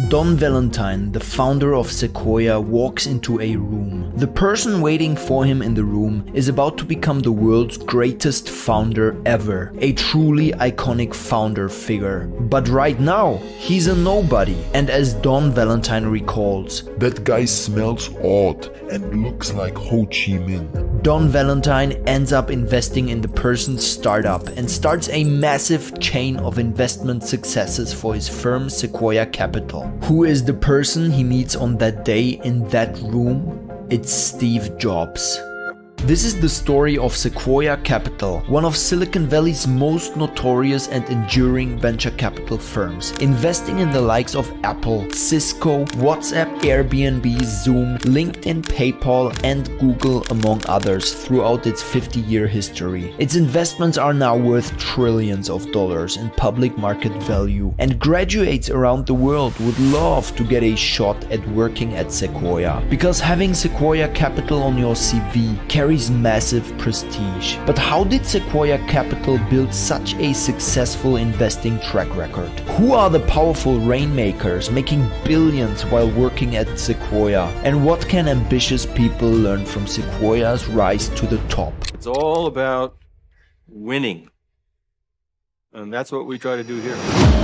Don Valentine, the founder of Sequoia, walks into a room. The person waiting for him in the room is about to become the world's greatest founder ever, a truly iconic founder figure. But right now, he's a nobody, and as Don Valentine recalls, "That guy smells odd and looks like Ho Chi Minh." Don Valentine ends up investing in the person's startup and starts a massive chain of investment successes for his firm Sequoia Capital. Who is the person he meets on that day in that room? It's Steve Jobs. This is the story of Sequoia Capital, one of Silicon Valley's most notorious and enduring venture capital firms, investing in the likes of Apple, Cisco, WhatsApp, Airbnb, Zoom, LinkedIn, PayPal, and Google, among others, throughout its 50-year history. Its investments are now worth trillions of dollars in public market value, and graduates around the world would love to get a shot at working at Sequoia, because having Sequoia Capital on your CV carries massive prestige. But how did Sequoia Capital build such a successful investing track record? Who are the powerful rainmakers making billions while working at Sequoia? And what can ambitious people learn from Sequoia's rise to the top? It's all about winning. And that's what we try to do here.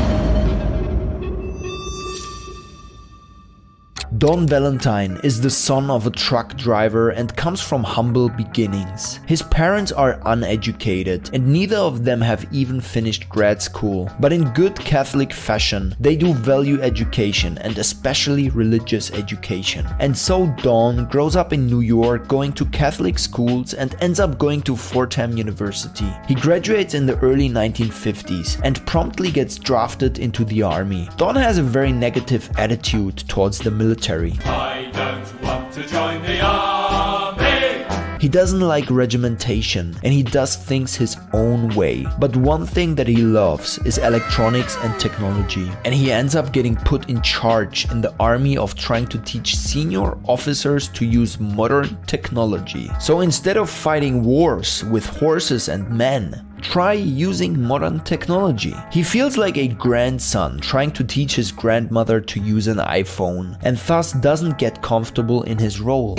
Don Valentine is the son of a truck driver and comes from humble beginnings. His parents are uneducated and neither of them have even finished grad school. But in good Catholic fashion, they do value education and especially religious education. And so Don grows up in New York going to Catholic schools and ends up going to Fordham University. He graduates in the early 1950s and promptly gets drafted into the army. Don has a very negative attitude towards the military. I don't want to join the army. He doesn't like regimentation and he does things his own way. But one thing that he loves is electronics and technology. And he ends up getting put in charge in the army of trying to teach senior officers to use modern technology. So instead of fighting wars with horses and men, try using modern technology. He feels like a grandson trying to teach his grandmother to use an iPhone and thus doesn't get comfortable in his role.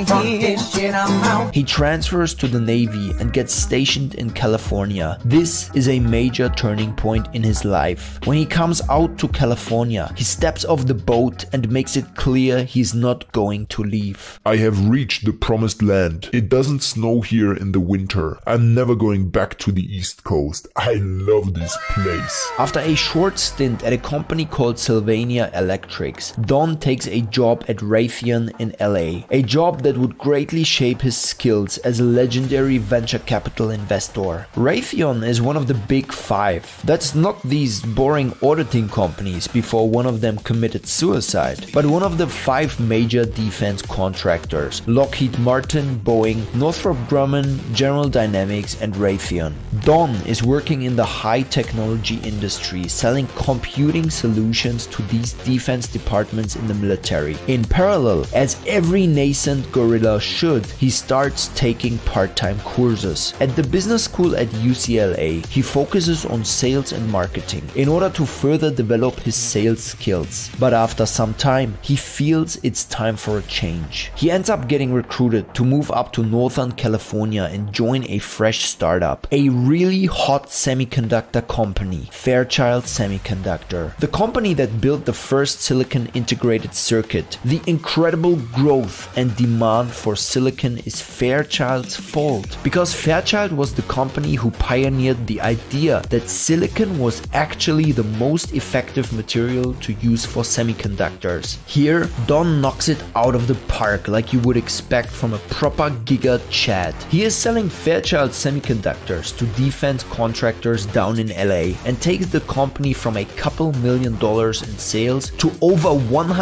He transfers to the Navy and gets stationed in California. This is a major turning point in his life. When he comes out to California, he steps off the boat and makes it clear he's not going to leave. "I have reached the promised land. It doesn't snow here in the winter. I'm never going back to the East Coast. I love this place." After a short stint at a company called Sylvania Electrics, Don takes a job at Raytheon in LA, a job that would greatly shape his skills as a legendary venture capital investor. Raytheon is one of the big five. That's not these boring auditing companies before one of them committed suicide, but one of the 5 major defense contractors: Lockheed Martin, Boeing, Northrop Grumman, General Dynamics, and Raytheon. Don is working in the high technology industry, selling computing solutions to these defense departments in the military. In parallel, as every nascent gorilla should, he starts taking part-time courses. At the business school at UCLA, he focuses on sales and marketing in order to further develop his sales skills. But after some time, he feels it's time for a change. He ends up getting recruited to move up to Northern California and join a fresh startup, a really hot semiconductor company, Fairchild Semiconductor. The company that built the first silicon integrated circuit. The incredible growth and demand for silicon is Fairchild's fault, because Fairchild was the company who pioneered the idea that silicon was actually the most effective material to use for semiconductors. Here, Don knocks it out of the park like you would expect from a proper Giga Chad. He is selling Fairchild Semiconductors to defense contractors down in LA and takes the company from a couple $1 million in sales to over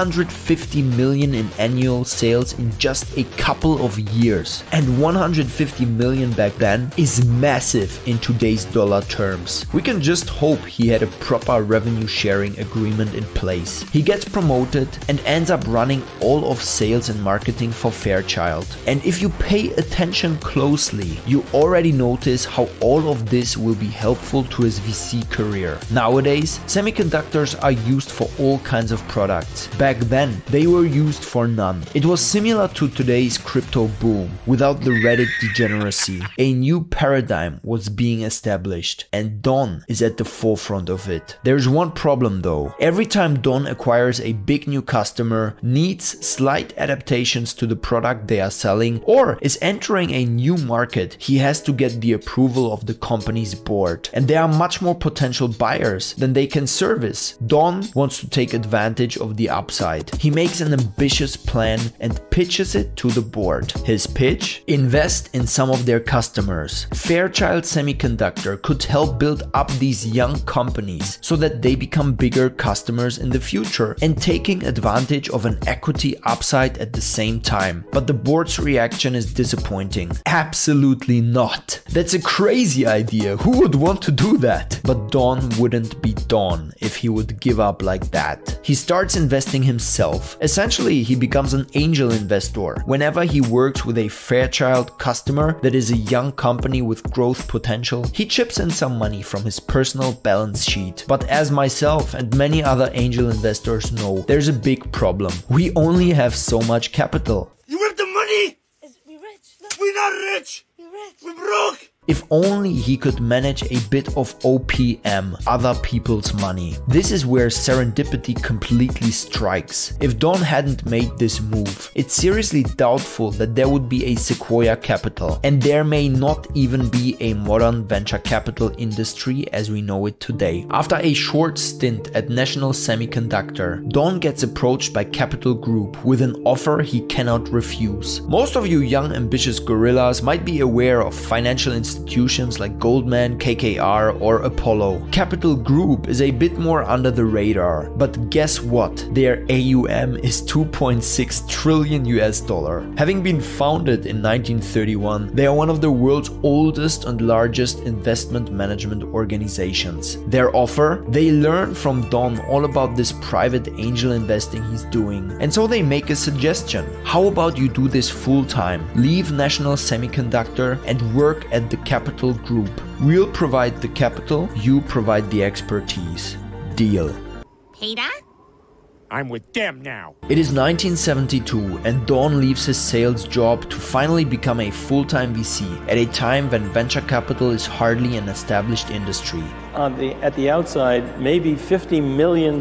150 million in annual sales in just a couple of years. And 150 million back then is massive in today's dollar terms. We can just hope he had a proper revenue sharing agreement in place. He gets promoted and ends up running all of sales and marketing for Fairchild. And if you pay attention closely, you already notice how all of this this will be helpful to his VC career. Nowadays, semiconductors are used for all kinds of products. Back then, they were used for none. It was similar to today's crypto boom, without the Reddit degeneracy. A new paradigm was being established, and Don is at the forefront of it. There's one problem though. Every time Don acquires a big new customer, needs slight adaptations to the product they are selling, or is entering a new market, he has to get the approval of the company's board. And there are much more potential buyers than they can service. Don wants to take advantage of the upside. He makes an ambitious plan and pitches it to the board. His pitch? Invest in some of their customers. Fairchild Semiconductor could help build up these young companies so that they become bigger customers in the future and taking advantage of an equity upside at the same time. But the board's reaction is disappointing. Absolutely not. That's a crazy idea. Who would want to do that? But Don wouldn't be Don if he would give up like that. He starts investing himself. Essentially, he becomes an angel investor. Whenever he works with a Fairchild customer that is a young company with growth potential, he chips in some money from his personal balance sheet. But as myself and many other angel investors know, there's a big problem. We only have so much capital. You have the money? We're rich. Look. We're not rich. We're rich. We're broke. If only he could manage a bit of OPM, other people's money. This is where serendipity completely strikes. If Don hadn't made this move, it's seriously doubtful that there would be a Sequoia Capital, and there may not even be a modern venture capital industry as we know it today. After a short stint at National Semiconductor, Don gets approached by Capital Group with an offer he cannot refuse. Most of you young ambitious gorillas might be aware of financial institutions like Goldman, KKR or Apollo. Capital Group is a bit more under the radar, but guess what? Their AUM is 2.6 trillion US dollar. Having been founded in 1931, they are one of the world's oldest and largest investment management organizations. Their offer? They learn from Don all about this private angel investing he's doing, and so they make a suggestion. How about you do this full time? Leave National Semiconductor and work at the Capital Group. We'll provide the capital, you provide the expertise. Deal. Peter? I'm with them now. It is 1972 and Don leaves his sales job to finally become a full-time VC at a time when venture capital is hardly an established industry. At the outside, maybe $50 million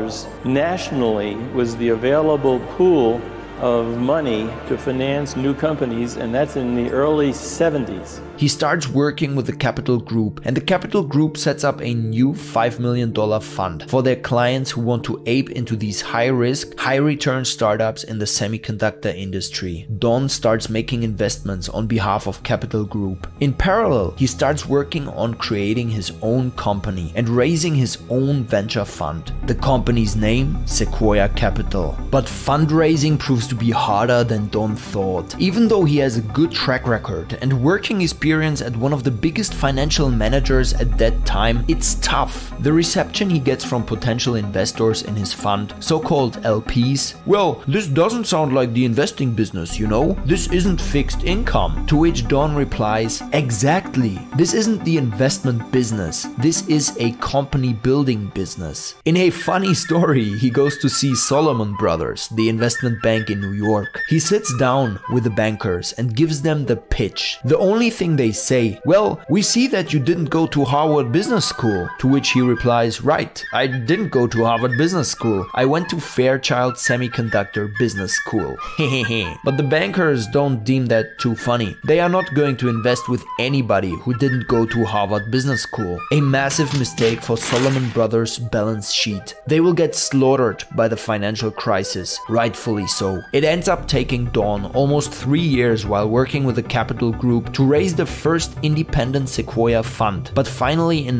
nationally was the available pool of money to finance new companies, and that's in the early 70s. He starts working with the Capital Group, and the Capital Group sets up a new $5 million fund for their clients who want to ape into these high-risk, high-return startups in the semiconductor industry. Don starts making investments on behalf of Capital Group. In parallel, he starts working on creating his own company and raising his own venture fund. The company's name? Sequoia Capital. But fundraising proves to be harder than Don thought. Even though he has a good track record and working experience at one of the biggest financial managers at that time, it's tough. The reception he gets from potential investors in his fund, so-called LPs, well, this doesn't sound like the investing business, you know? This isn't fixed income. To which Don replies, exactly. This isn't the investment business. This is a company building business. In a funny story, he goes to see Salomon Brothers, the investment bank in New York. He sits down with the bankers and gives them the pitch. The only thing they say, well, we see that you didn't go to Harvard Business School. To which he replies, right, I didn't go to Harvard Business School. I went to Fairchild Semiconductor Business School. Hehehe. But the bankers don't deem that too funny. They are not going to invest with anybody who didn't go to Harvard Business School. A massive mistake for Salomon Brothers' balance sheet. They will get slaughtered by the financial crisis, rightfully so. It ends up taking Don almost 3 years while working with the Capital Group to raise the first independent Sequoia fund. But finally in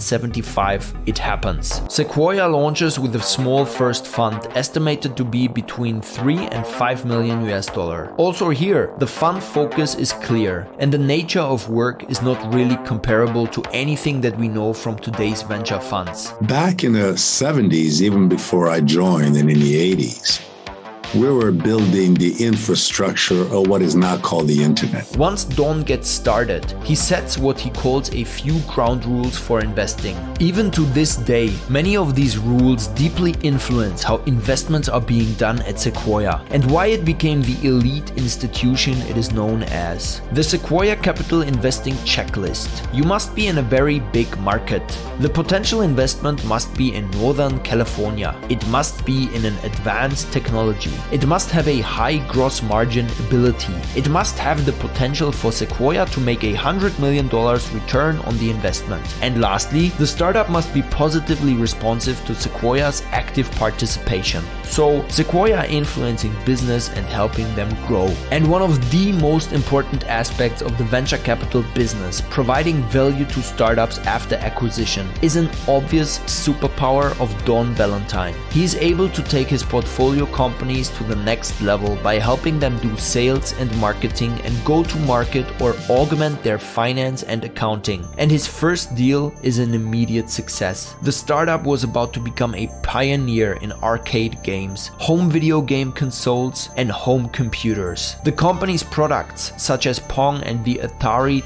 1975 it happens. Sequoia launches with a small first fund estimated to be between 3 and 5 million US dollar. Also here, the fund focus is clear and the nature of work is not really comparable to anything that we know from today's venture funds. Back in the 70s, even before I joined, and in the 80s, We were building the infrastructure of what is now called the internet. Once Don gets started, he sets what he calls a few ground rules for investing. Even to this day, many of these rules deeply influence how investments are being done at Sequoia and why it became the elite institution it is known as. The Sequoia Capital Investing Checklist. You must be in a very big market. The potential investment must be in Northern California. It must be in an advanced technology. It must have a high gross margin ability. It must have the potential for Sequoia to make $100 million return on the investment. And lastly, the startup must be positively responsive to Sequoia's active participation. So Sequoia influencing business and helping them grow. And one of the most important aspects of the venture capital business, providing value to startups after acquisition, is an obvious superpower of Don Valentine. He is able to take his portfolio companies to the next level by helping them do sales and marketing and go to market or augment their finance and accounting. And his first deal is an immediate success. The startup was about to become a pioneer in arcade games, home video game consoles, and home computers. The company's products, such as Pong and the Atari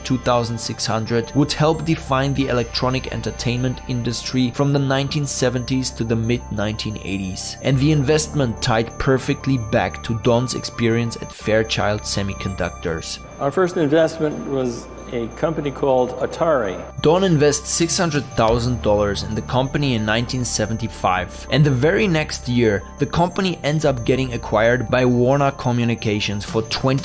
2600, would help define the electronic entertainment industry from the 1970s to the mid-1980s. And the investment tied perfectly back to Don's experience at Fairchild Semiconductors. Our first investment was a company called Atari. Don invests $600,000 in the company in 1975, and the very next year, the company ends up getting acquired by Warner Communications for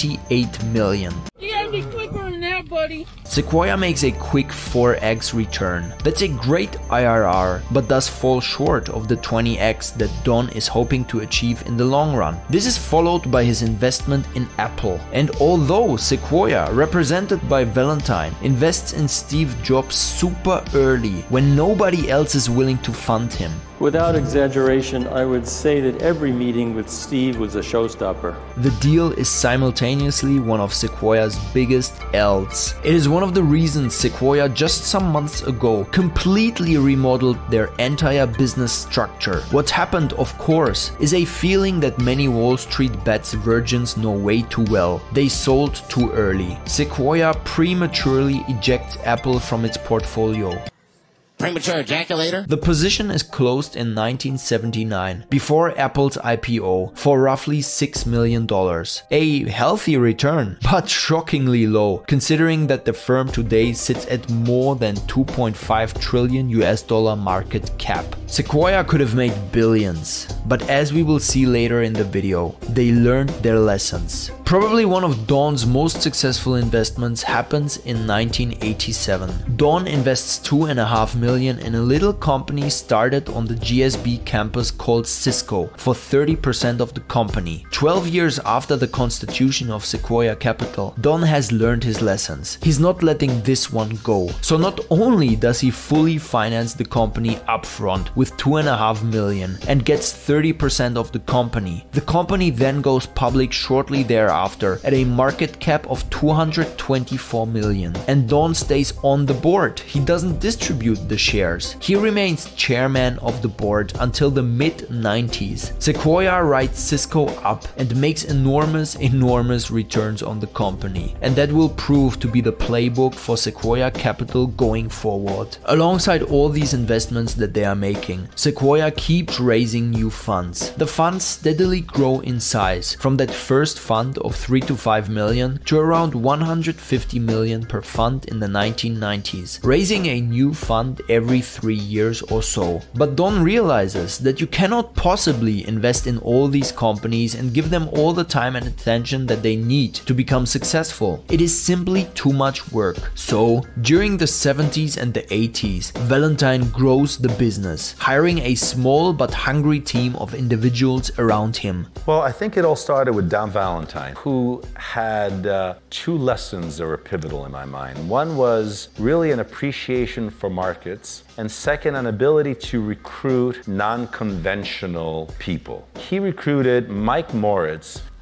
$28 million. Yeah, be quicker than that, buddy. Sequoia makes a quick 4x return. That's a great IRR, but does fall short of the 20x that Don is hoping to achieve in the long run. This is followed by his investment in Apple. And although Sequoia, represented by Valentine, invests in Steve Jobs super early when nobody else is willing to fund him, Without exaggeration, I would say that every meeting with Steve was a showstopper. the deal is simultaneously one of Sequoia's biggest L's. It is one of the reasons Sequoia just some months ago completely remodeled their entire business structure. What happened, of course, is a feeling that many Wall Street bets virgins know way too well. They sold too early. Sequoia prematurely ejects Apple from its portfolio. Premature ejaculator? The position is closed in 1979, before Apple's IPO, for roughly $6 million. A healthy return, but shockingly low, considering that the firm today sits at more than 2.5 trillion US dollar market cap. Sequoia could have made billions, but as we will see later in the video, they learned their lessons. Probably one of Don's most successful investments happens in 1987. Don invests $2.5 million in a little company started on the GSB campus called Cisco for 30% of the company. 12 years after the constitution of Sequoia Capital, Don has learned his lessons. He's not letting this one go. So not only does he fully finance the company upfront with $2.5 million and gets 30% of the company then goes public shortly thereafter at a market cap of $224 million. And Don stays on the board. He doesn't distribute the shares. He remains chairman of the board until the mid-90s. Sequoia writes Cisco up and makes enormous returns on the company. And that will prove to be the playbook for Sequoia Capital going forward. Alongside all these investments that they are making, Sequoia keeps raising new funds. The funds steadily grow in size, from that first fund of 3 to 5 million to around 150 million per fund in the 1990s, raising a new fund every 3 years or so. But Don realizes that you cannot possibly invest in all these companies and give them all the time and attention that they need to become successful. It is simply too much work. So, during the 70s and the 80s, Valentine grows the business, hiring a small but hungry team of individuals around him. Well, I think it all started with Don Valentine, who had two lessons that were pivotal in my mind. One was really an appreciation for markets, and second, an ability to recruit non-conventional people. He recruited Mike Moritz,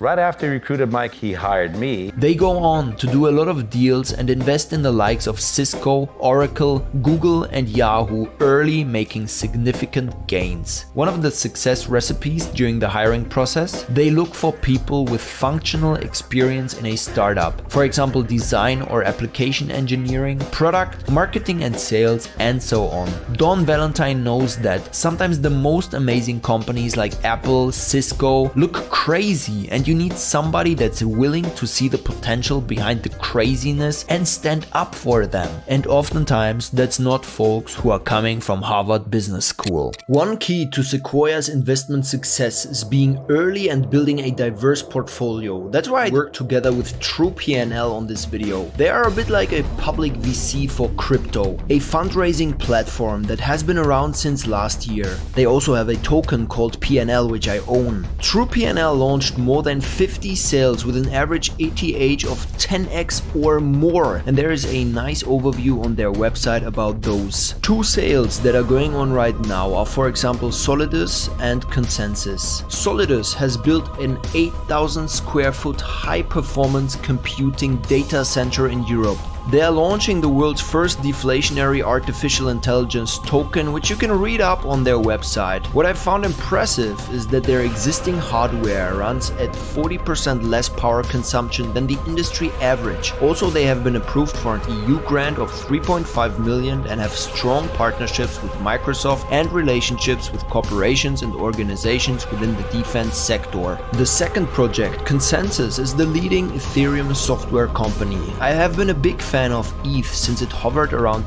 Right after he recruited Mike, he hired me. They go on to do a lot of deals and invest in the likes of Cisco, Oracle, Google and Yahoo, early making significant gains. One of the success recipes during the hiring process, they look for people with functional experience in a startup. For example, design or application engineering, product, marketing and sales, and so on. Don Valentine knows that sometimes the most amazing companies like Apple, Cisco look crazy, and you need somebody that's willing to see the potential behind the craziness and stand up for them. And oftentimes that's not folks who are coming from Harvard Business School. One key to Sequoia's investment success is being early and building a diverse portfolio. That's why I work together with TruePNL on this video. They are a bit like a public VC for crypto, a fundraising platform that has been around since last year. They also have a token called PNL, which I own. TruePNL launched more than 50 sales with an average ATH of 10x or more, and there is a nice overview on their website about those. Two sales that are going on right now are, for example, Solidus and Consensus. Solidus has built an 8,000 square foot high performance computing data center in Europe. They are launching the world's first deflationary artificial intelligence token, which you can read up on their website. What I found impressive is that their existing hardware runs at 40% less power consumption than the industry average. Also, they have been approved for an EU grant of 3.5 million and have strong partnerships with Microsoft and relationships with corporations and organizations within the defense sector. The second project, Consensus, is the leading Ethereum software company. I have been a big fan of ETH since it hovered around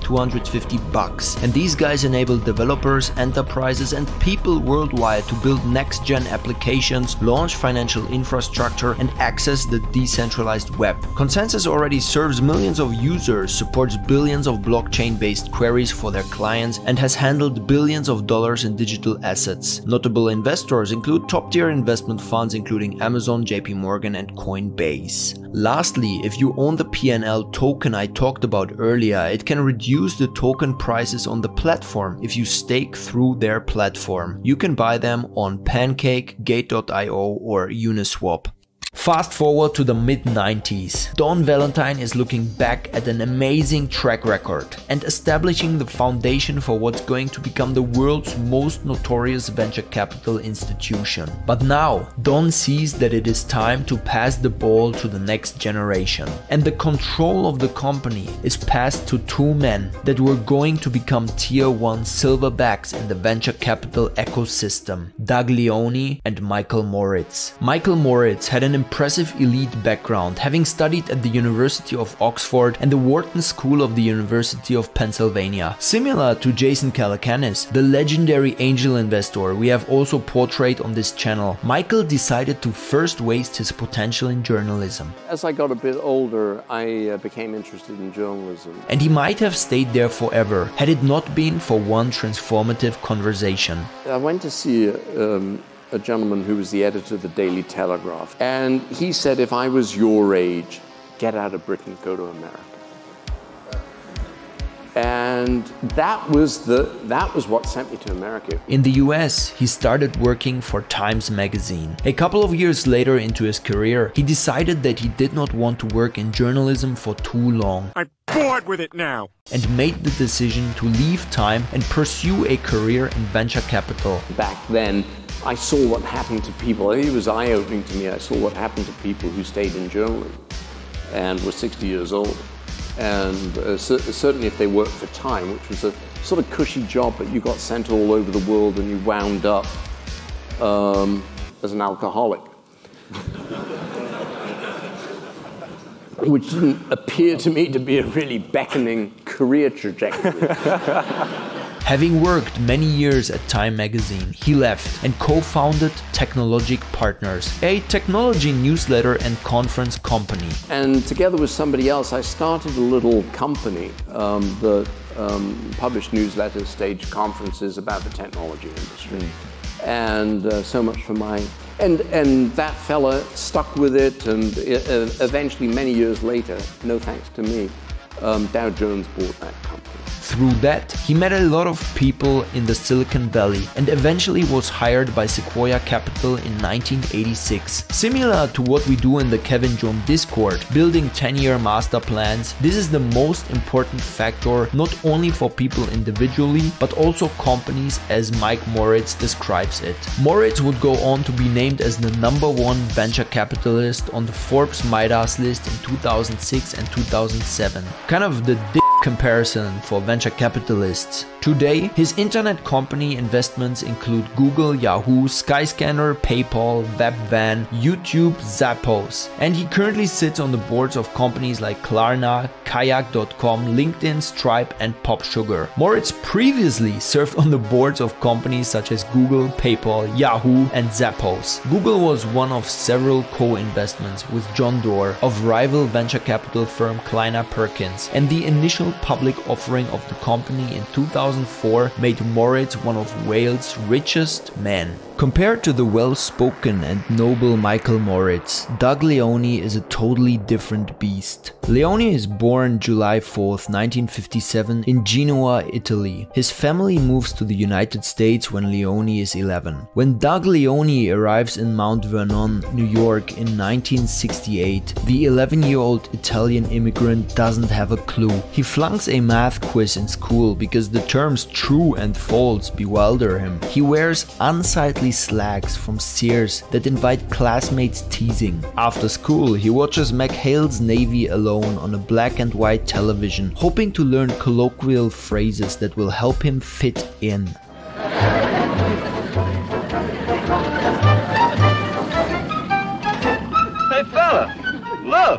$250, and these guys enable developers, enterprises and people worldwide to build next-gen applications, launch financial infrastructure and access the decentralized web. Consensus already serves millions of users, supports billions of blockchain-based queries for their clients and has handled billions of dollars in digital assets. Notable investors include top-tier investment funds including Amazon, JP Morgan and Coinbase. Lastly, if you own the PNL token I talked about earlier, it can reduce the token prices on the platform if you stake through their platform. You can buy them on Pancake, Gate.io or Uniswap. Fast forward to the mid-90s. Don Valentine is looking back at an amazing track record and establishing the foundation for what's going to become the world's most notorious venture capital institution. But now, Don sees that it is time to pass the ball to the next generation. And the control of the company is passed to two men that were going to become tier 1 silverbacks in the venture capital ecosystem, Doug Leone and Michael Moritz. Michael Moritz had an impressive elite background, having studied at the University of Oxford and the Wharton School of the University of Pennsylvania. Similar to Jason Calacanis, the legendary angel investor we have also portrayed on this channel, Michael decided to first waste his potential in journalism. As I got a bit older, I became interested in journalism. And he might have stayed there forever, had it not been for one transformative conversation. I went to see a gentleman who was the editor of the Daily Telegraph, and he said, if I was your age, get out of Britain, go to America. And that was what sent me to America. In the US, he started working for Times Magazine. A couple of years later into his career, he decided that he did not want to work in journalism for too long. I'm bored with it now. And made the decision to leave Time and pursue a career in venture capital. Back then, I saw what happened to people. I think it was eye-opening to me. I saw what happened to people who stayed in journalism and were 60 years old. And certainly if they worked for Time, which was a sort of cushy job, but you got sent all over the world and you wound up as an alcoholic. Which didn't appear to me to be a really beckoning career trajectory. Having worked many years at Time Magazine, he left and co-founded Technologic Partners, a technology newsletter and conference company. And together with somebody else, I started a little company that published newsletters, staged conferences about the technology industry. And so much for my... And that fella stuck with it, and eventually, many years later, no thanks to me, Dow Jones bought that company. Through that, he met a lot of people in the Silicon Valley and eventually was hired by Sequoia Capital in 1986. Similar to what we do in the Kevin John Discord, building 10-year master plans, this is the most important factor not only for people individually but also companies, as Mike Moritz describes it. Moritz would go on to be named as the #1 venture capitalist on the Forbes Midas list in 2006 and 2007. Kind of the comparison for venture capitalists. Today, his internet company investments include Google, Yahoo, Skyscanner, PayPal, Webvan, YouTube, Zappos, and he currently sits on the boards of companies like Klarna, Kayak.com, LinkedIn, Stripe, and PopSugar. Moritz previously served on the boards of companies such as Google, PayPal, Yahoo, and Zappos. Google was one of several co-investments with John Doerr of rival venture capital firm Kleiner Perkins, and the initial public offering of the company in 2004 made Moritz one of Wales' richest men. Compared to the well-spoken and noble Michael Moritz, Doug Leone is a totally different beast. Leone is born July 4th, 1957 in Genoa, Italy. His family moves to the United States when Leone is 11. When Doug Leone arrives in Mount Vernon, New York in 1968, the 11-year-old Italian immigrant doesn't have a clue. He flunks a math quiz in school because the terms true and false bewilder him. He wears unsightly slacks from Sears that invite classmates teasing. After school, he watches McHale's Navy alone on a black and white television, hoping to learn colloquial phrases that will help him fit in. Hey fella, look!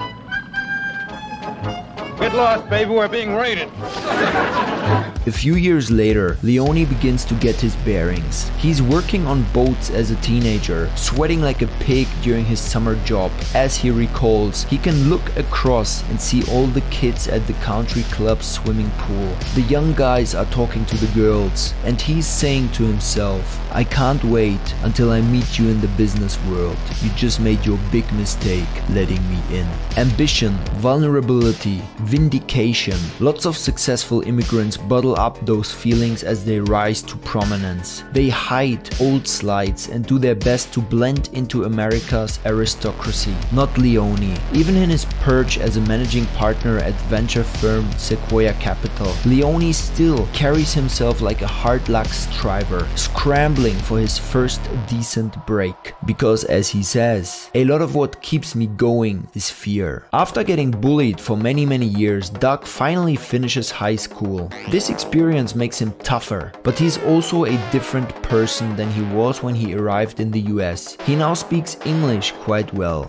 Get lost, baby, we're being raided. A few years later, Leone begins to get his bearings. He's working on boats as a teenager, sweating like a pig during his summer job. As he recalls, he can look across and see all the kids at the country club swimming pool. The young guys are talking to the girls, and he's saying to himself, "I can't wait until I meet you in the business world. You just made your big mistake letting me in." Ambition, vulnerability, vindication. Lots of successful immigrants bottle up those feelings as they rise to prominence. They hide old slides and do their best to blend into America's aristocracy. Not Leone. Even in his perch as a managing partner at venture firm Sequoia Capital, Leone still carries himself like a hard luck striver, scrambling for his first decent break. Because as he says, a lot of what keeps me going is fear. After getting bullied for many years, Doug finally finishes high school. This experience makes him tougher, but he's also a different person than he was when he arrived in the US. He now speaks English quite well.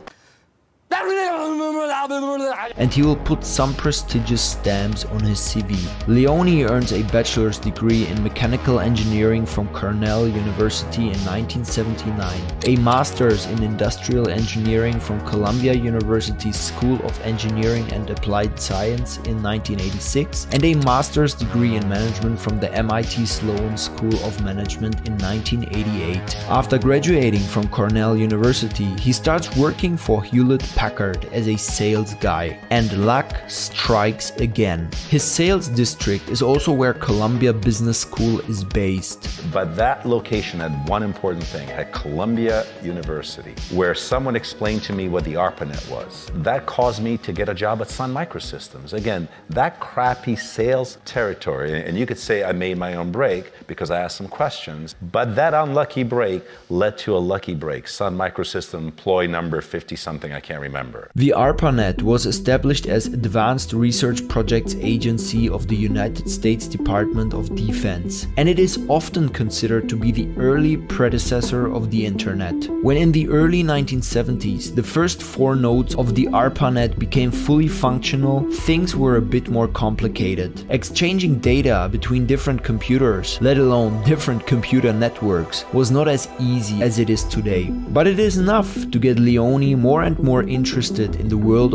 And he will put some prestigious stamps on his CV. Leone earns a bachelor's degree in mechanical engineering from Cornell University in 1979, a master's in industrial engineering from Columbia University's School of Engineering and Applied Science in 1986, and a master's degree in management from the MIT Sloan School of Management in 1988. After graduating from Cornell University, he starts working for Hewlett-Packard as a sales guy, and luck strikes again. His sales district is also where Columbia Business School is based. But that location had one important thing, at Columbia University, where someone explained to me what the ARPANET was. That caused me to get a job at Sun Microsystems. Again, that crappy sales territory, and you could say I made my own break because I asked some questions, but that unlucky break led to a lucky break. Sun Microsystems employee number 50-something, I can't remember. The ARPANET was established as Advanced Research Projects Agency of the United States Department of Defense, and it is often considered to be the early predecessor of the Internet. When in the early 1970s, the first 4 nodes of the ARPANET became fully functional, things were a bit more complicated. Exchanging data between different computers, let alone different computer networks, was not as easy as it is today. But it is enough to get Leone more and more interested in the world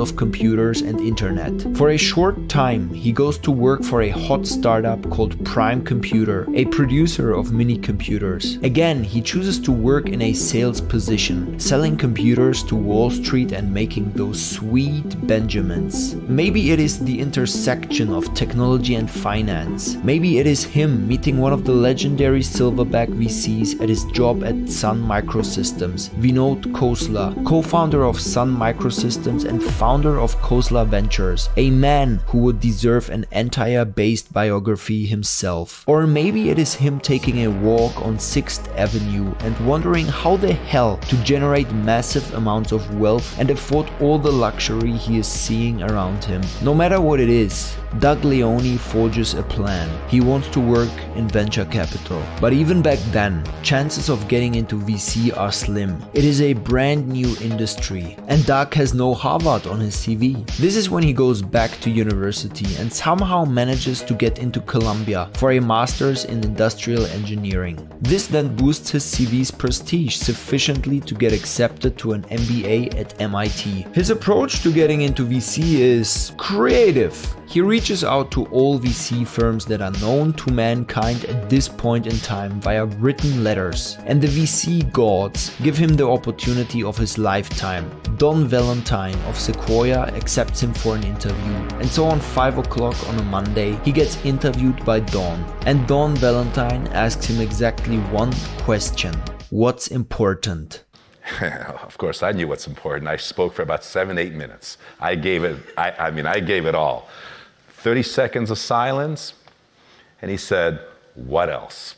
of computers and internet. For a short time, he goes to work for a hot startup called Prime Computer, a producer of mini computers. Again, he chooses to work in a sales position, selling computers to Wall Street and making those sweet Benjamins. Maybe it is the intersection of technology and finance. Maybe it is him meeting one of the legendary silverback VCs at his job at Sun Microsystems, Vinod Khosla, co-founder of Sun Microsystems and founder of Khosla Ventures, a man who would deserve an entire based biography himself. Or maybe it is him taking a walk on 6th Avenue and wondering how the hell to generate massive amounts of wealth and afford all the luxury he is seeing around him. No matter what it is, Doug Leone forges a plan. He wants to work in venture capital. But even back then, chances of getting into VC are slim. It is a brand new industry, and Doug has no Harvard on his CV. This is when he goes back to university and somehow manages to get into Columbia for a master's in industrial engineering. This then boosts his CV's prestige sufficiently to get accepted to an MBA at MIT. His approach to getting into VC is creative. He reaches out to all VC firms that are known to mankind at this point in time via written letters, and the VC gods give him the opportunity of his lifetime. Don Valentine of Sequoia accepts him for an interview, and so on 5 o'clock on a Monday, he gets interviewed by Don, and Don Valentine asks him exactly one question: what's important? Of course, I knew what's important. I spoke for about 7-8 minutes. I gave it all. 30 seconds of silence, and he said, "What else?"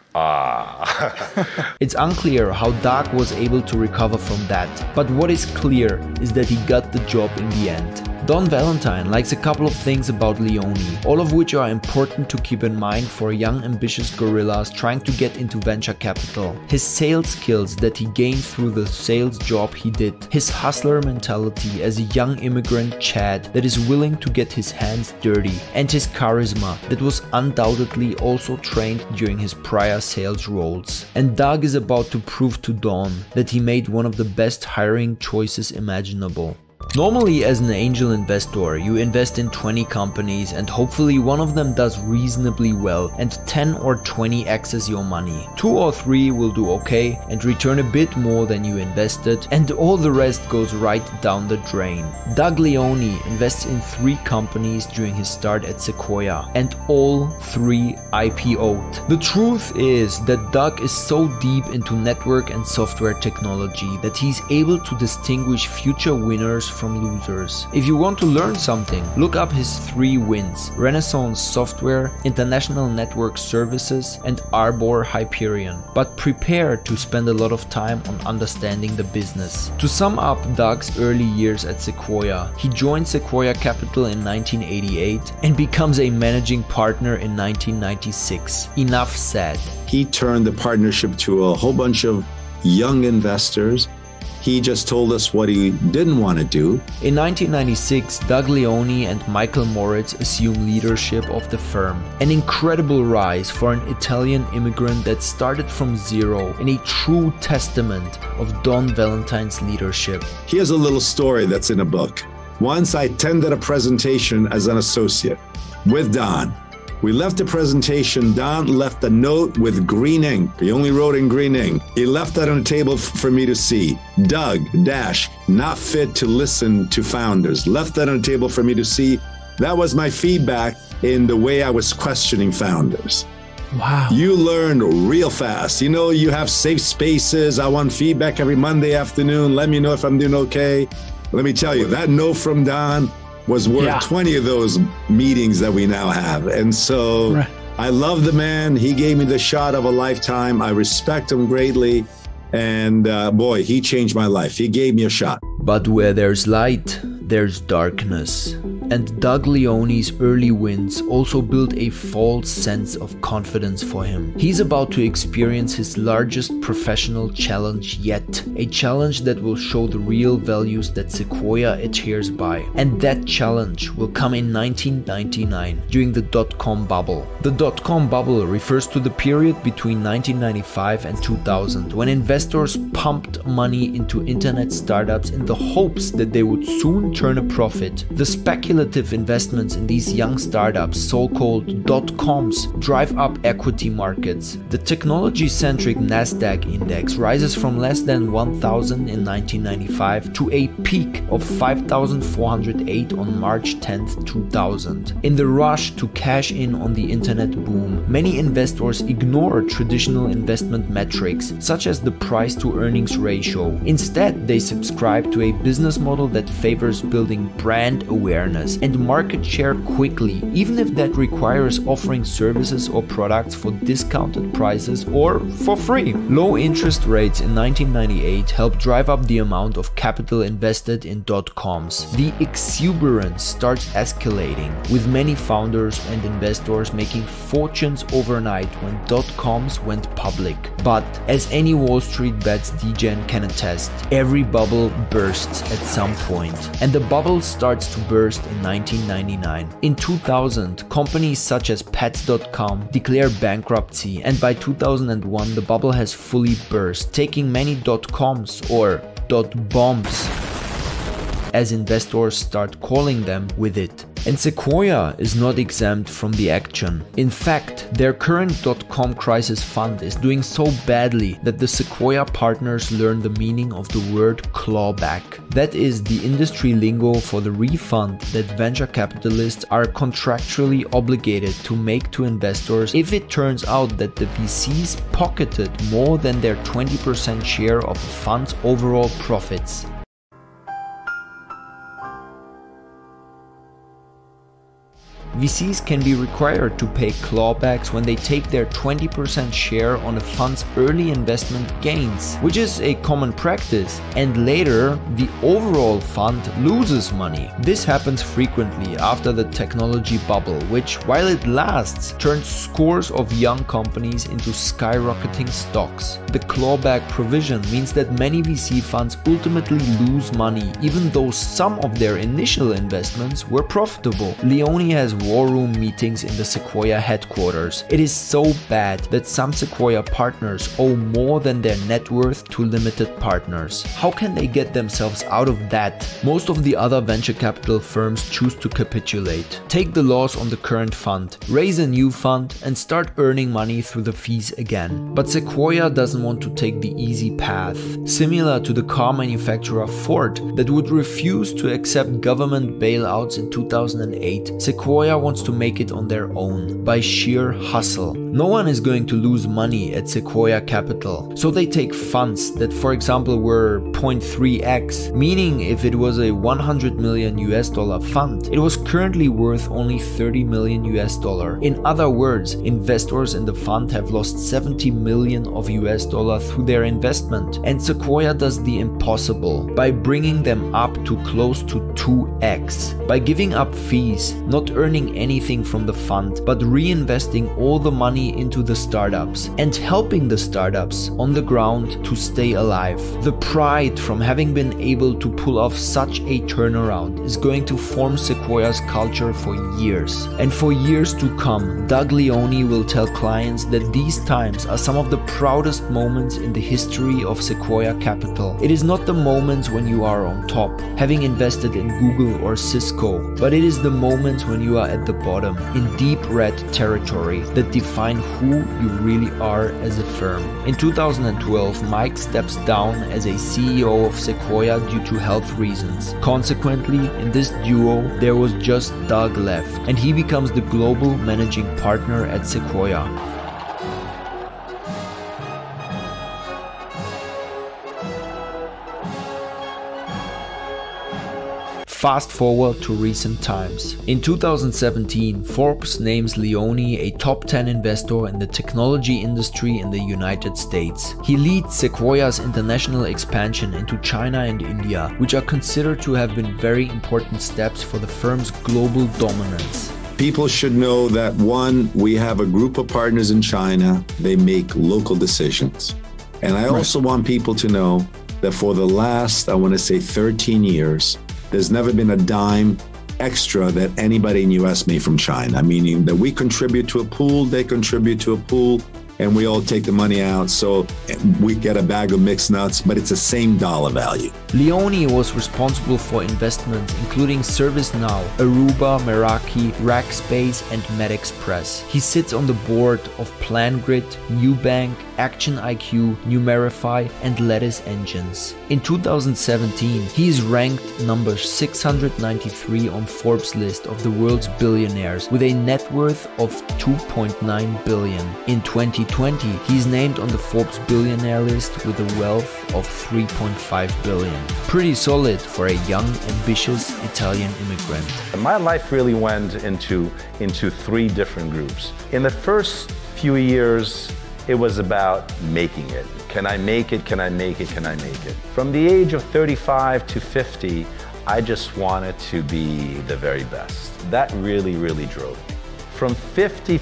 It's unclear how Doug was able to recover from that, but what is clear is that he got the job in the end. Don Valentine likes a couple of things about Leone, all of which are important to keep in mind for young ambitious gorillas trying to get into venture capital. His sales skills that he gained through the sales job he did, his hustler mentality as a young immigrant Chad that is willing to get his hands dirty, and his charisma that was undoubtedly also trained during his prior sales roles. And Doug is about to prove to Don that he made one of the best hiring choices imaginable. Normally, as an angel investor, you invest in 20 companies and hopefully one of them does reasonably well and 10 or 20x's your money. 2 or 3 will do okay and return a bit more than you invested, and all the rest goes right down the drain. Doug Leone invests in 3 companies during his start at Sequoia, and all 3 IPO'd. The truth is that Doug is so deep into network and software technology that he's able to distinguish future winners from losers. If you want to learn something, look up his 3 wins: Renaissance Software, International Network Services, and Arbor Hyperion. But prepare to spend a lot of time on understanding the business. To sum up Doug's early years at Sequoia, he joined Sequoia Capital in 1988 and becomes a managing partner in 1996. Enough said. He turned the partnership to a whole bunch of young investors. He just told us what he didn't want to do. In 1996, Doug Leone and Michael Moritz assume leadership of the firm. An incredible rise for an Italian immigrant that started from zero, and a true testament of Don Valentine's leadership. Here's a little story that's in a book. Once I attended a presentation as an associate with Don. We left the presentation. Don left a note with green ink. He only wrote in green ink. He left that on the table for me to see. Doug, not fit to listen to founders. Left that on the table for me to see. That was my feedback in the way I was questioning founders. Wow. You learn real fast. You know, you have safe spaces. I want feedback every Monday afternoon. Let me know if I'm doing okay. Let me tell you, that note from Don was worth 20 of those meetings that we now have. And so I love the man. He gave me the shot of a lifetime. I respect him greatly. And boy, he changed my life. He gave me a shot. But where there's light, there's darkness. and Doug Leone's early wins also built a false sense of confidence for him. He's about to experience his largest professional challenge yet, a challenge that will show the real values that Sequoia adheres by. And that challenge will come in 1999 during the dot-com bubble. The dot-com bubble refers to the period between 1995 and 2000 when investors pumped money into internet startups in the hopes that they would soon turn a profit. The speculative investments in these young startups, so-called dot-coms, drive up equity markets. The technology-centric Nasdaq index rises from less than 1,000 in 1995 to a peak of 5,408 on March 10th, 2000. In the rush to cash in on the internet boom, many investors ignore traditional investment metrics such as the price-to-earnings ratio. Instead, they subscribe to a business model that favors building brand awareness and market share quickly, even if that requires offering services or products for discounted prices or for free. Low interest rates in 1998 helped drive up the amount of capital invested in dot-coms. The exuberance starts escalating, with many founders and investors making fortunes overnight when dot-coms went public. But as any Wall Street Bets degen can attest, every bubble bursts at some point, and the bubble starts to burst in 1999. In 2000, companies such as Pets.com declare bankruptcy, and by 2001 the bubble has fully burst, taking many dot-coms, or dot-bombs as investors start calling them, with it. And Sequoia is not exempt from the action. In fact, their current dot-com crisis fund is doing so badly that the Sequoia partners learn the meaning of the word clawback. That is the industry lingo for the refund that venture capitalists are contractually obligated to make to investors if it turns out that the VCs pocketed more than their 20% share of the fund's overall profits. VCs can be required to pay clawbacks when they take their 20% share on a fund's early investment gains, which is a common practice, and later the overall fund loses money. This happens frequently after the technology bubble, which, while it lasts, turns scores of young companies into skyrocketing stocks. The clawback provision means that many VC funds ultimately lose money, even though some of their initial investments were profitable. Leone has war room meetings in the Sequoia headquarters. It is so bad that some Sequoia partners owe more than their net worth to limited partners. How can they get themselves out of that? Most of the other venture capital firms choose to capitulate, take the loss on the current fund, raise a new fund, and start earning money through the fees again. But Sequoia doesn't want to take the easy path, similar to the car manufacturer Ford that would refuse to accept government bailouts in 2008. Sequoia wants to make it on their own, by sheer hustle. No one is going to lose money at Sequoia Capital, so they take funds that, for example, were 0.3x, meaning if it was a $100 million fund, it was currently worth only $30 million. In other words, investors in the fund have lost $70 million through their investment, and Sequoia does the impossible by bringing them up to close to 2x, by giving up fees, not earning anything from the fund, but reinvesting all the money into the startups and helping the startups on the ground to stay alive. The pride from having been able to pull off such a turnaround is going to form Sequoia's culture for years. And for years to come, Doug Leone will tell clients that these times are some of the proudest moments in the history of Sequoia Capital. It is not the moments when you are on top, having invested in Google or Cisco, but it is the moments when you are at the bottom, in deep red territory, that define who you really are as a firm. In 2012, Mike steps down as a CEO of Sequoia due to health reasons. Consequently, in this duo, there was just Doug left, and he becomes the global managing partner at Sequoia. Fast forward to recent times. In 2017, Forbes names Leone a top 10 investor in the technology industry in the United States. He leads Sequoia's international expansion into China and India, which are considered to have been very important steps for the firm's global dominance. People should know that, one, we have a group of partners in China. They make local decisions. And I also want people to know that for the last, I want to say 13 years, there's never been a dime extra that anybody in US made from China, meaning that we contribute to a pool, they contribute to a pool, and we all take the money out, so we get a bag of mixed nuts, but it's the same dollar value. Leone was responsible for investments including ServiceNow, Aruba, Meraki, Rackspace, and MedExpress. He sits on the board of PlanGrid, Nubank, ActionIQ, Numerify, and Lattice Engines. In 2017, he is ranked number 693 on Forbes' list of the world's billionaires with a net worth of $2.9 billion. In 2020, he is named on the Forbes billionaire list with a wealth of $3.5 billion. Pretty solid for a young, ambitious Italian immigrant. My life really went into three different groups. In the first few years, it was about making it. Can I make it? Can I make it? Can I make it? From the age of 35 to 50, I just wanted to be the very best. That really, really drove me. From 50,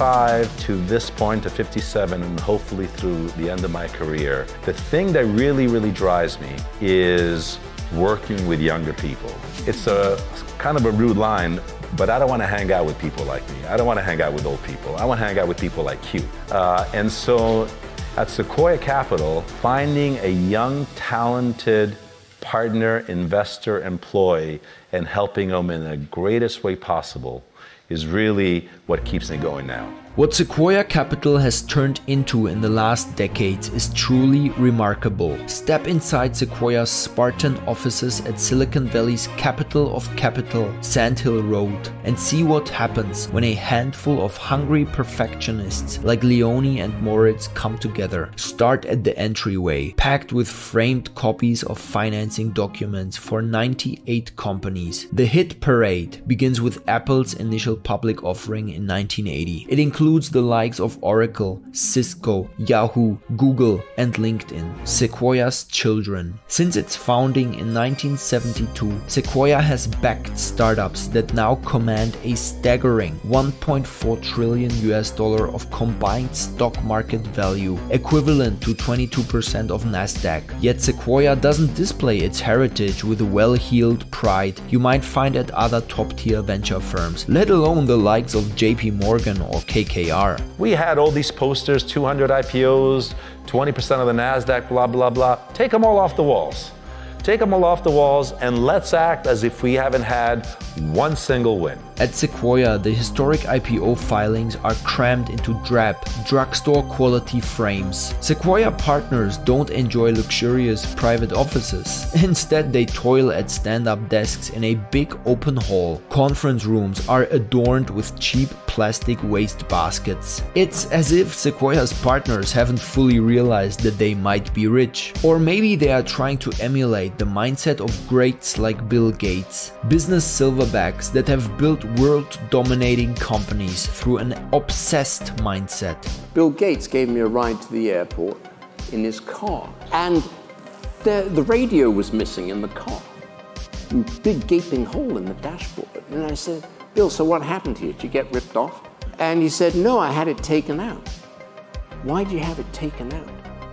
55 to this point, to 57, and hopefully through the end of my career, the thing that really, really drives me is working with younger people. It's a kind of a rude line, but I don't want to hang out with people like me. I don't want to hang out with old people. I want to hang out with people like you. And so at Sequoia Capital, finding a young, talented partner, investor, employee, and helping them in the greatest way possible is really what keeps me going now. What Sequoia Capital has turned into in the last decades is truly remarkable. Step inside Sequoia's Spartan offices at Silicon Valley's capital of capital, Sand Hill Road, and see what happens when a handful of hungry perfectionists like Leone and Moritz come together. Start at the entryway, packed with framed copies of financing documents for 98 companies. The hit parade begins with Apple's initial public offering in 1980. It includes the likes of Oracle, Cisco, Yahoo, Google, and LinkedIn. Sequoia's children. Since its founding in 1972, Sequoia has backed startups that now command a staggering $1.4 trillion of combined stock market value, equivalent to 22% of Nasdaq. Yet Sequoia doesn't display its heritage with the well-heeled pride you might find at other top-tier venture firms, let alone the likes of JP Morgan or KKR. We had all these posters, 200 IPOs, 20% of the Nasdaq, blah, blah, blah. Take them all off the walls. Take them all off the walls and let's act as if we haven't had one single win. At Sequoia, the historic IPO filings are crammed into drab, drugstore quality frames. Sequoia partners don't enjoy luxurious private offices. Instead, they toil at stand-up desks in a big open hall. Conference rooms are adorned with cheap plastic waste baskets. It's as if Sequoia's partners haven't fully realized that they might be rich. Or maybe they are trying to emulate the mindset of greats like Bill Gates, business silverbacks that have built world-dominating companies through an obsessed mindset. Bill Gates gave me a ride to the airport in his car, and the radio was missing in the car. A big gaping hole in the dashboard. And I said, Bill, so what happened to you? Did you get ripped off? And he said, no, I had it taken out. Why did you have it taken out?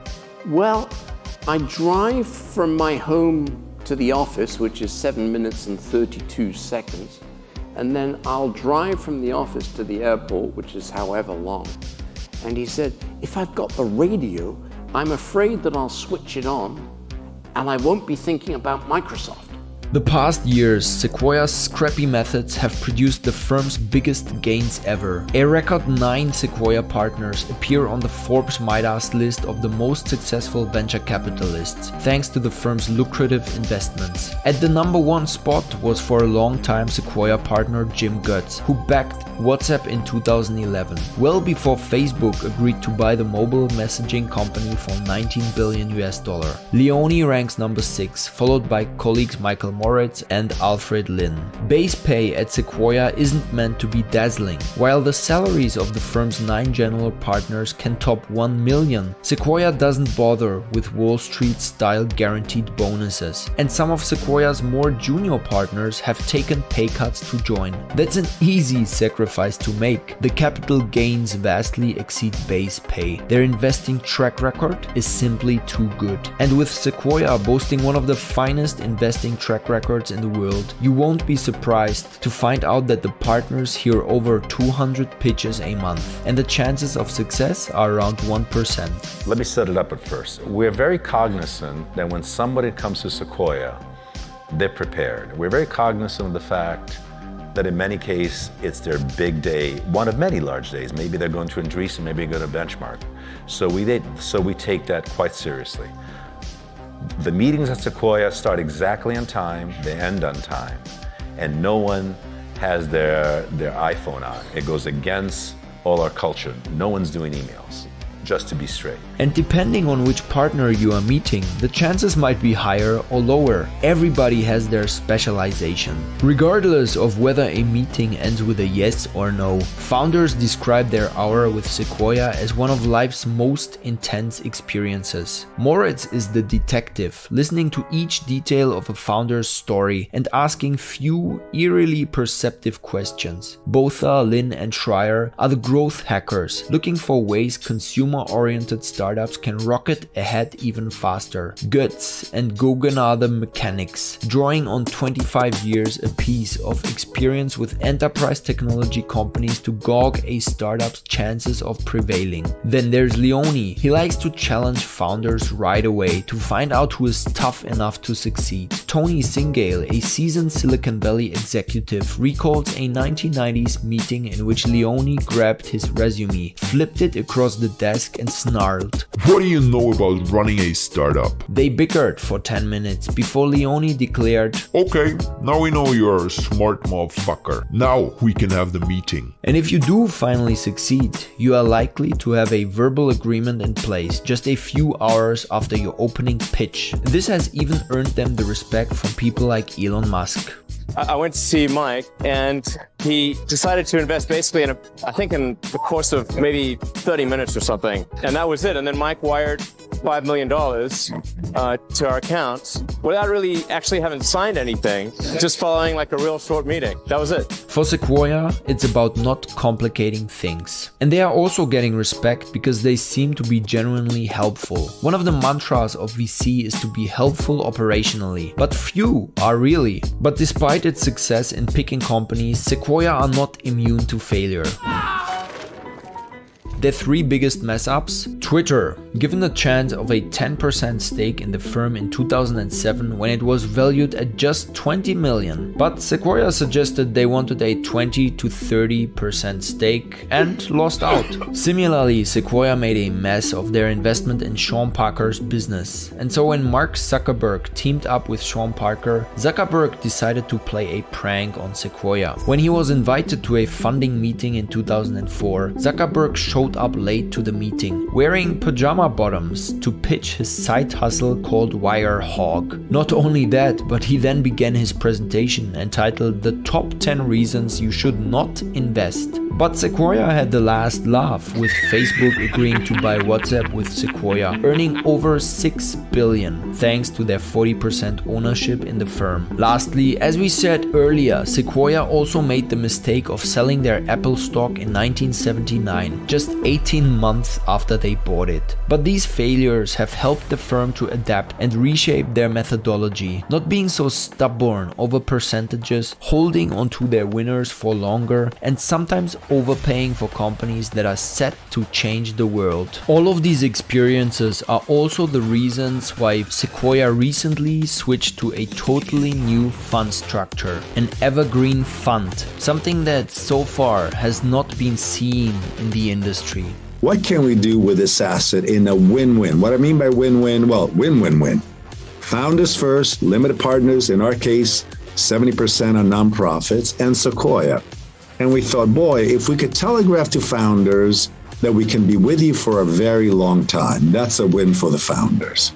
Well, I drive from my home to the office, which is 7 minutes and 32 seconds. And then I'll drive from the office to the airport, which is however long. And he said, if I've got the radio, I'm afraid that I'll switch it on and I won't be thinking about Microsoft. The past years, Sequoia's scrappy methods have produced the firm's biggest gains ever. A record 9 Sequoia partners appear on the Forbes Midas list of the most successful venture capitalists, thanks to the firm's lucrative investments. At the #1 spot was for a long time Sequoia partner Jim Goetz, who backed WhatsApp in 2011, well before Facebook agreed to buy the mobile messaging company for $19 billion. Leone ranks #6, followed by colleagues Michael Moritz and Alfred Lin. Base pay at Sequoia isn't meant to be dazzling. While the salaries of the firm's 9 general partners can top 1 million, Sequoia doesn't bother with Wall Street-style guaranteed bonuses, and some of Sequoia's more junior partners have taken pay cuts to join. That's an easy sacrifice to make. The capital gains vastly exceed base pay. Their investing track record is simply too good. And with Sequoia boasting one of the finest investing track records in the world, you won't be surprised to find out that the partners hear over 200 pitches a month, and the chances of success are around 1%. Let me set it up at first. We're very cognizant that when somebody comes to Sequoia, they're prepared. We're very cognizant of the fact that in many cases, it's their big day, one of many large days. Maybe they're going to Andreessen, maybe they go to Benchmark. So we take that quite seriously. The meetings at Sequoia start exactly on time, they end on time, and no one has their iPhone on. It goes against all our culture. No one's doing emails, just to be straight. And depending on which partner you are meeting, the chances might be higher or lower. Everybody has their specialization. Regardless of whether a meeting ends with a yes or no, founders describe their hour with Sequoia as one of life's most intense experiences. Moritz is the detective, listening to each detail of a founder's story and asking few, eerily perceptive questions. Botha, Lin, and Schreier are the growth hackers, looking for ways consumer-oriented startups can rocket ahead even faster. Götz and Gogan are the mechanics, drawing on 25 years apiece of experience with enterprise technology companies to gauge a startup's chances of prevailing. Then there's Leone. He likes to challenge founders right away to find out who is tough enough to succeed. Tony Singale, a seasoned Silicon Valley executive, recalls a 1990s meeting in which Leone grabbed his resume, flipped it across the desk and snarled, "What do you know about running a startup?" They bickered for 10 minutes before Leone declared, "Okay, now we know you're a smart motherfucker. Now we can have the meeting." And if you do finally succeed, you are likely to have a verbal agreement in place just a few hours after your opening pitch. This has even earned them the respect from people like Elon Musk. I went to see Mike, and he decided to invest basically in in the course of maybe 30 minutes or something. And that was it. And then Mike wired $5 million to our accounts without really actually having signed anything, just following like a real short meeting. That was it. For Sequoia, it's about not complicating things. And they are also getting respect because they seem to be genuinely helpful. One of the mantras of VC is to be helpful operationally, but few are really. But despite its success in picking companies, Sequoia are not immune to failure. Their 3 biggest mess-ups? Twitter, given the chance of a 10% stake in the firm in 2007 when it was valued at just 20 million. But Sequoia suggested they wanted a 20 to 30% stake and lost out. Similarly, Sequoia made a mess of their investment in Sean Parker's business. And so when Mark Zuckerberg teamed up with Sean Parker, Zuckerberg decided to play a prank on Sequoia. When he was invited to a funding meeting in 2004, Zuckerberg showed up late to the meeting, wearing pajama bottoms to pitch his side hustle called Wirehog. Not only that, but he then began his presentation entitled "The Top 10 Reasons You Should Not Invest." But Sequoia had the last laugh, with Facebook agreeing to buy WhatsApp with Sequoia, earning over $6 billion thanks to their 40% ownership in the firm. Lastly, as we said earlier, Sequoia also made the mistake of selling their Apple stock in 1979, just 18 months after they bought it. But these failures have helped the firm to adapt and reshape their methodology, not being so stubborn over percentages, holding onto their winners for longer, and sometimes overpaying for companies that are set to change the world. All of these experiences are also the reasons why Sequoia recently switched to a totally new fund structure, an evergreen fund, something that so far has not been seen in the industry. What can we do with this asset in a win-win? What I mean by win-win, well, win-win-win. Founders first, limited partners, in our case, 70% are nonprofits, and Sequoia. And we thought, boy, if we could telegraph to founders that we can be with you for a very long time, that's a win for the founders.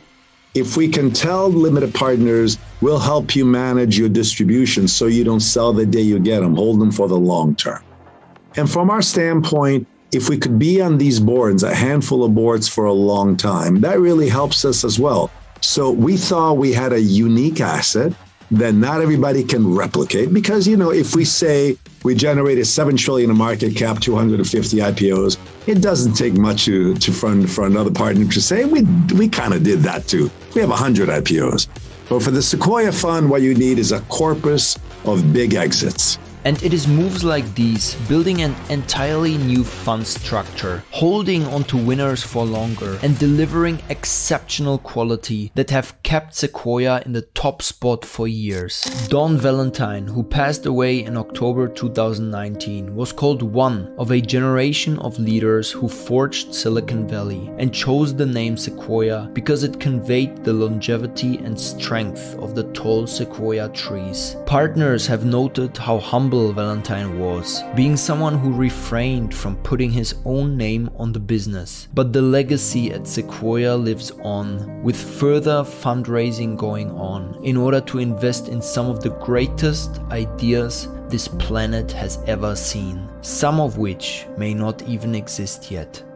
if we can tell limited partners, we'll help you manage your distribution so you don't sell the day you get them, hold them for the long term. And from our standpoint, if we could be on these boards, a handful of boards for a long time, that really helps us as well. So we thought we had a unique asset that not everybody can replicate because, you know, if we say we generated $7 trillion in market cap, 250 IPOs, it doesn't take much for another partner to say, we kind of did that too. We have 100 IPOs. But for the Sequoia Fund, what you need is a corpus of big exits. And it is moves like these, building an entirely new fund structure, holding onto winners for longer, and delivering exceptional quality that have kept Sequoia in the top spot for years. Don Valentine, who passed away in October 2019, was called one of a generation of leaders who forged Silicon Valley and chose the name Sequoia because it conveyed the longevity and strength of the tall Sequoia trees. Partners have noted how humble Valentine was, being someone who refrained from putting his own name on the business. But the legacy at Sequoia lives on, with further fundraising going on in order to invest in some of the greatest ideas this planet has ever seen, some of which may not even exist yet.